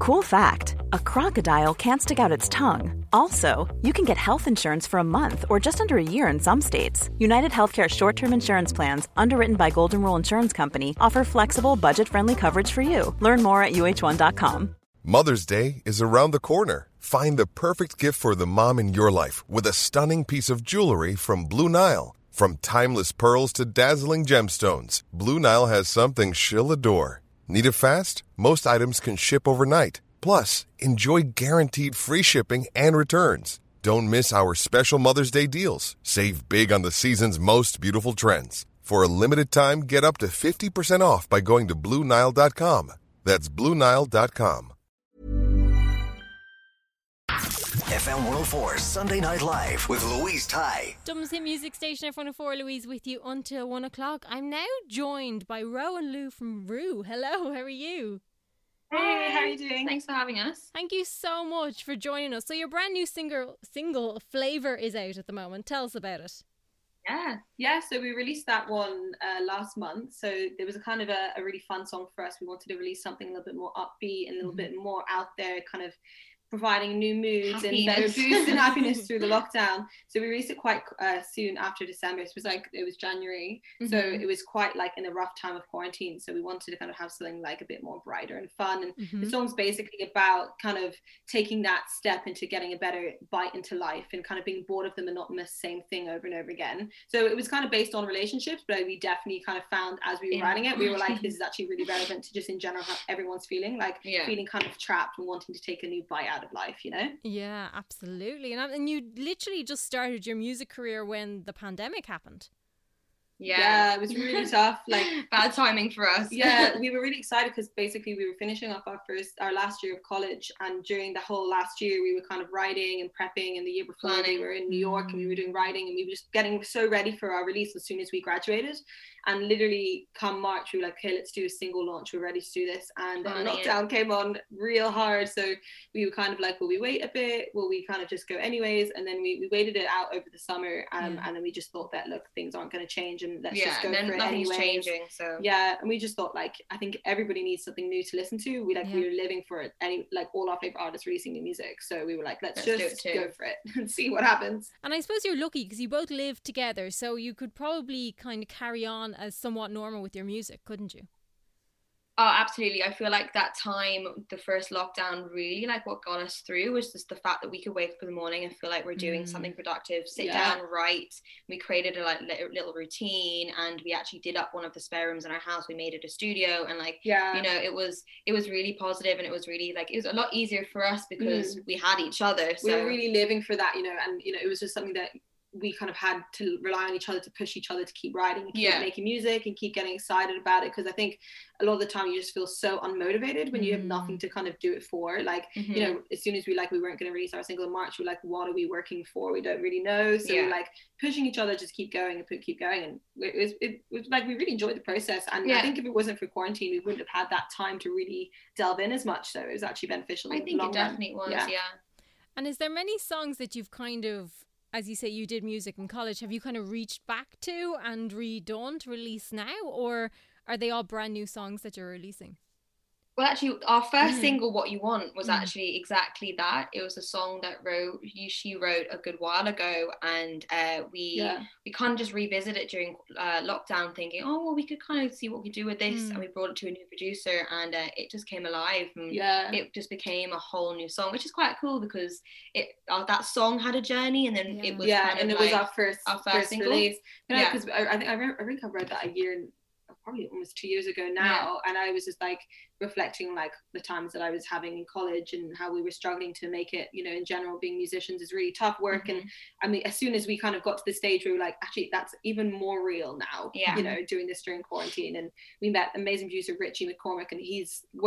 Cool fact, a crocodile can't stick out its tongue. Also, you can get health insurance for a month or just under a year in some states. United Healthcare short-term insurance plans, underwritten by Golden Rule Insurance Company, offer flexible, budget-friendly coverage for you. Learn more at uh1.com. Mother's Day is around the corner. Find the perfect gift for the mom in your life with a stunning piece of jewelry from Blue Nile. From timeless pearls to dazzling gemstones, Blue Nile has something she'll adore. Need it fast? Most items can ship overnight. Plus, enjoy guaranteed free shipping and returns. Don't miss our special Mother's Day deals. Save big on the season's most beautiful trends. For a limited time, get up to 50% off by going to BlueNile.com. That's BlueNile.com. FM 104 Sunday Night Live with Louise Ty. Dublin's hit music station F104, Louise with you until 1 o'clock. I'm now joined by Ro and Lou from Rue. Hello, how are you? Hey, how are you doing? Thanks for having us. Thank you so much for joining us. So your brand new single Flavour is out at the moment. Tell us about it. Yeah. So we released that one last month. So there was a kind of a really fun song for us. We wanted to release something a little bit more upbeat and a little bit more out there, kind of providing new moods and better boost and happiness through the lockdown. So we released it quite soon after December. It was January. So it was quite like in a rough time of quarantine. So we wanted to kind of have something like a bit more brighter and fun. And the song's basically about kind of taking that step into getting a better bite into life and kind of being bored of the monotonous same thing over and over again. So it was kind of based on relationships, but we definitely kind of found as we were writing it, we were like, this is actually really relevant to just in general how everyone's feeling, like feeling kind of trapped and wanting to take a new bite out of life, you know? Yeah, absolutely. And you literally just started your music career when the pandemic happened. Yeah, it was really tough. Like bad timing for us. Yeah, we were really excited because basically we were finishing up our last year of college, and during the whole last year we were kind of writing and prepping, and the year before we were in New York and we were doing writing, and we were just getting so ready for our release as soon as we graduated. And literally come March we were like, okay, let's do a single launch, we're ready to do this. And then lockdown came on real hard, so we were kind of like, will we wait a bit, will we kind of just go anyways? And then we waited it out over the summer, and then we just thought that, look, things aren't going to change, and let's just go for it anyways. Changing, so and we just thought, like, I think everybody needs something new to listen to. We were living for it, all our favorite artists releasing new music, so we were like, let's just go for it and see what happens. And I suppose you're lucky because you both live together, so you could probably kind of carry on as somewhat normal with your music, couldn't you? Oh, absolutely. I feel like that time, the first lockdown, really like what got us through was just the fact that we could wake up in the morning and feel like we're doing something productive, sit down, write. We created a little routine, and we actually did up one of the spare rooms in our house. We made it a studio, and you know, it was really positive, and it was really like, it was a lot easier for us because we had each other. So we were really living for that, you know, and you know, it was just something that we kind of had to rely on each other to push each other to keep writing, keep making music, and keep getting excited about it. Because I think a lot of the time you just feel so unmotivated when you have nothing to kind of do it for. Like, you know, as soon as we weren't going to release our single in March, we're like, what are we working for? We don't really know. So we're like pushing each other, just keep going and keep going. And it was like, we really enjoyed the process. And I think if it wasn't for quarantine, we wouldn't have had that time to really delve in as much. So it was actually beneficial. I think it definitely was. And is there many songs that you've kind of, as you say, you did music in college, have you kind of reached back to and redone to release now, or are they all brand new songs that you're releasing? Well, actually, our first single, What You Want, was actually exactly that. It was a song that she wrote a good while ago, and we kind of just revisited it during lockdown, thinking, oh, well, we could kind of see what we could do with this, and we brought it to a new producer, and it just came alive, and it just became a whole new song, which is quite cool because that song had a journey, and then it was it was our first single release. Because I think I read that a year, probably almost 2 years ago now, and I was just like reflecting like the times that I was having in college and how we were struggling to make it, you know, in general, being musicians is really tough work. And I mean, as soon as we kind of got to the stage where we were like, actually that's even more real now, you know, doing this during quarantine. And we met amazing producer Richie McCormick, and Richie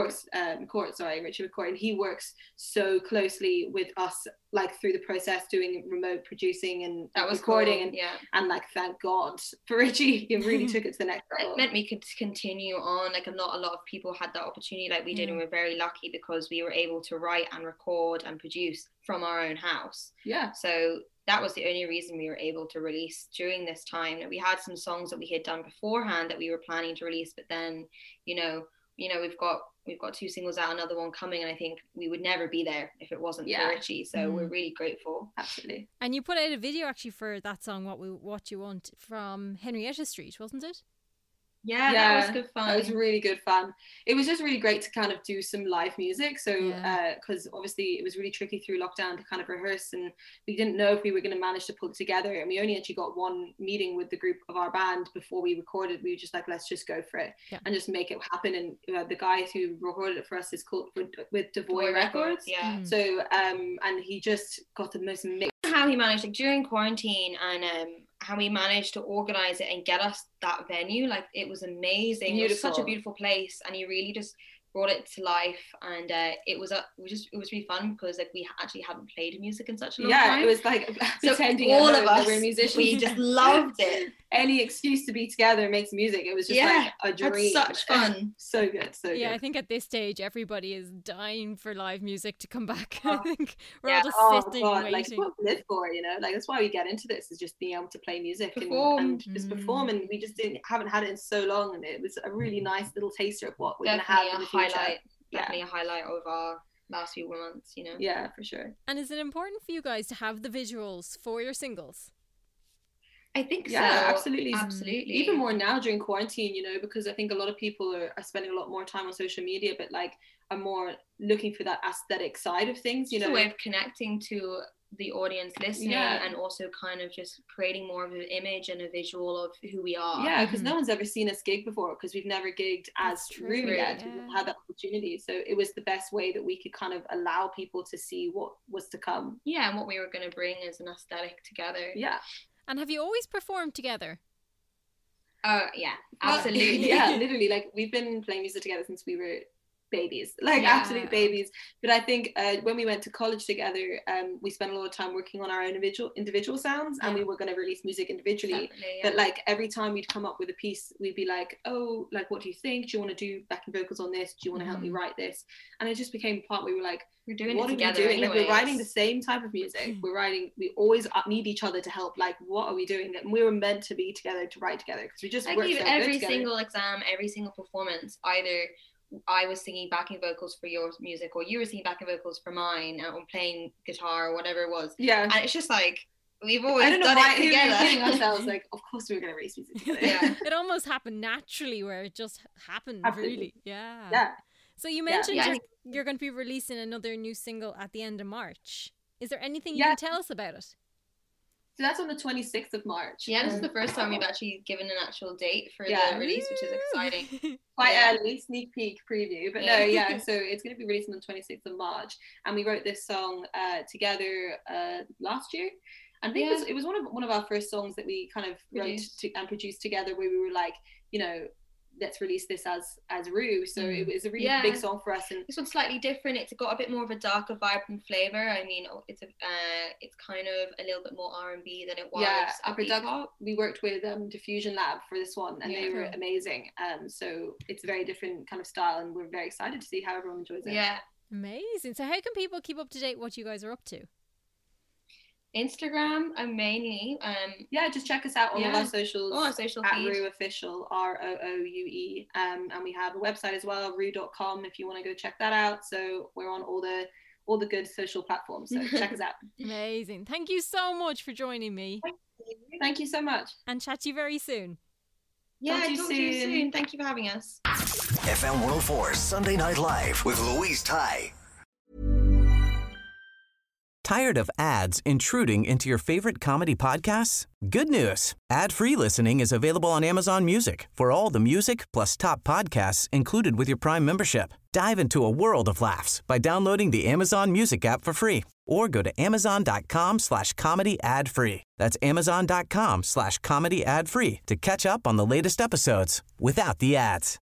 McCourt, and he works so closely with us, like through the process, doing remote producing and that was recording, cool. and like, thank God for Richie. He really took it to the next level. It meant we could continue on. Like not a lot of people had that opportunity like we did, and we're very lucky because we were able to write and record and produce from our own house. So that was the only reason we were able to release during this time. We had some songs that we had done beforehand that we were planning to release, but then, you know, you know, we've got 2 singles out, another one coming, and I think we would never be there if it wasn't for Richie. So we're really grateful. Absolutely. And you put out a video actually for that song, What You Want, from Henrietta Street, wasn't it? Yeah, that was good fun. That was really good fun. It was just really great to kind of do some live music. So, because obviously it was really tricky through lockdown to kind of rehearse, and we didn't know if we were going to manage to pull it together. And we only actually got one meeting with the group of our band before we recorded. We were just like, let's just go for it and just make it happen. And the guy who recorded it for us is called with Devoy Records. Yeah. So, and he just got the most amazing. How he managed, like, during quarantine, and how he managed to organize it and get us that venue, like, it was amazing. Beautiful. It was such a beautiful place, and he really just brought it to life, and it was really fun because, like, we actually hadn't played music in such a long time. It was like so pretending all of us we're musicians. We just loved it. Any excuse to be together and make some music. It was just like a dream. Such fun. So good, so good. Yeah, I think at this stage everybody is dying for live music to come back. I think we're all just sitting waiting. Like, what we live for, you know? Like, that's why we get into this, is just being able to play music and just perform. And we just haven't had it in so long, and it was a really nice little taster of what we're going to have in the future. Definitely a highlight of our last few months, you know. Yeah, for sure. And is it important for you guys to have the visuals for your singles? I think so. Yeah, absolutely. Even more now during quarantine, you know, because I think a lot of people are spending a lot more time on social media, but like are more looking for that aesthetic side of things, you know. It's a way of connecting to the audience listening, and also kind of just creating more of an image and a visual of who we are. Yeah, because no one's ever seen us gig before, because we've never gigged as Rue yet. We've had that opportunity, so it was the best way that we could kind of allow people to see what was to come. Yeah, and what we were going to bring as an aesthetic together. Yeah. And have you always performed together? Yeah, absolutely. Yeah, literally, like, we've been playing music together since we were babies, like absolute babies. But I think when we went to college together, we spent a lot of time working on our own individual sounds, and we were going to release music individually. But like, every time we'd come up with a piece, we'd be like, oh, like, what do you think? Do you want to do backing vocals on this? Do you want to help me write this? And it just became a part we were like, we're doing what it together. Are we doing? Like, we're writing the same type of music. We always need each other to help. Like, what are we doing? And we were meant to be together, to write together, because we just work so good every together. Single exam, every single performance, either I was singing backing vocals for your music, or you were singing backing vocals for mine, or playing guitar, or whatever it was. Yeah. And it's just like, we've always done it together. We were kidding ourselves, like, of course we were going to release music together. Yeah. It almost happened naturally, where it just happened. Absolutely. Really. Yeah. Yeah. So you mentioned you're going to be releasing another new single at the end of March. Is there anything you can tell us about it? So that's on the 26th of March. Yeah, this is the first time we've actually given an actual date for the release, which is exciting. Quite early, sneak peek preview. But so it's going to be released on the 26th of March. And we wrote this song together last year. I think it was one of our first songs that we kind of wrote and produced together, where we were like, you know, let's release this as Rue. So it was a really big song for us. And this one's slightly different. It's got a bit more of a darker, vibrant flavor. I mean, it's kind of a little bit more R&B than it was. Yeah, we worked with Diffusion Lab for this one, and they were amazing. So it's a very different kind of style, and we're very excited to see how everyone enjoys it. Yeah, amazing. So how can people keep up to date what you guys are up to? Instagram, mainly. Just check us out on all our socials. All our social at feed. Rue Official, ROOUE. And we have a website as well, rue.com, if you want to go check that out. So we're on all the good social platforms. So check us out. Amazing. Thank you so much for joining me. Thank you so much. And chat to you very soon. Yeah, talk to you soon. Thank you for having us. FM 104 Sunday Night Live with Louise Ty. Tired of ads intruding into your favorite comedy podcasts? Good news. Ad-free listening is available on Amazon Music for all the music plus top podcasts included with your Prime membership. Dive into a world of laughs by downloading the Amazon Music app for free, or go to amazon.com/comedy ad-free. That's amazon.com/comedy ad-free to catch up on the latest episodes without the ads.